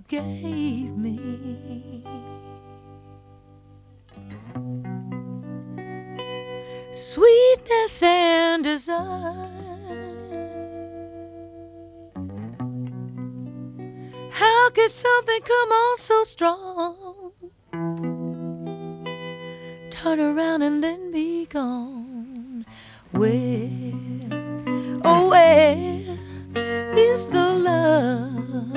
you gave me. Sweetness and desire. How could something come on so strong, turn around and then be gone? Where, oh where is the love?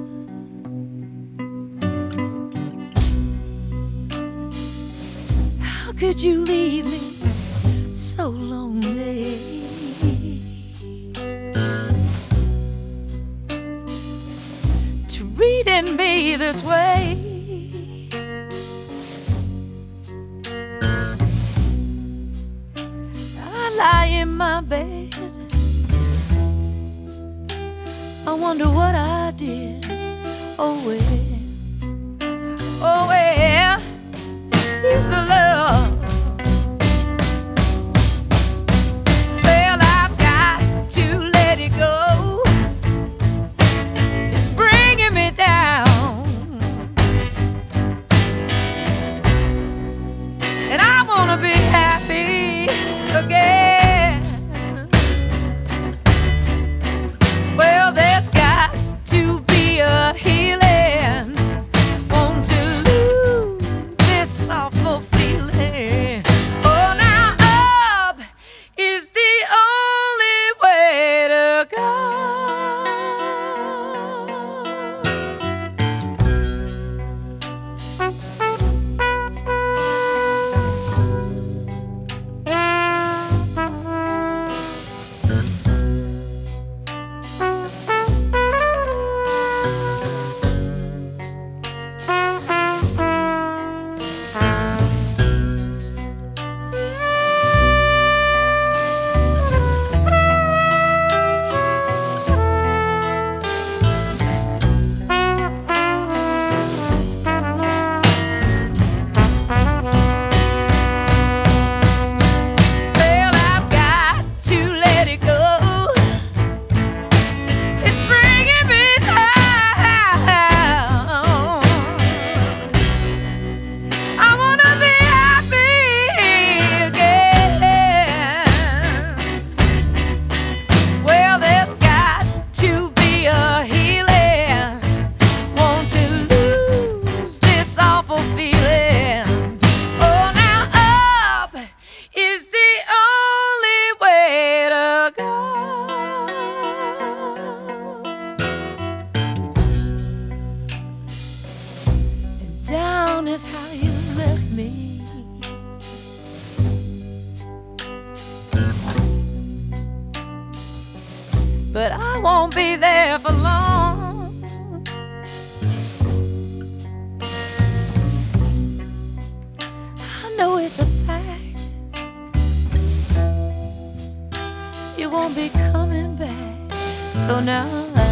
How could you leave me so lonely? Treating me this way. I lie in my bed, I wonder what I did. Oh where is the love? Well, I've got to let it go. It's bringing me down, and I wanna be happy again. Well, there's got to be a healing. Want to lose this awful feeling. Oh, now up is the only way to go. Down is how you left me. But I won't be there for long. I know it's a fact, you won't be coming back. So now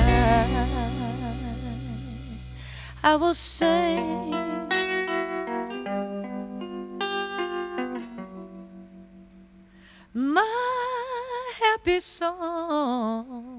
I will sing my happy song.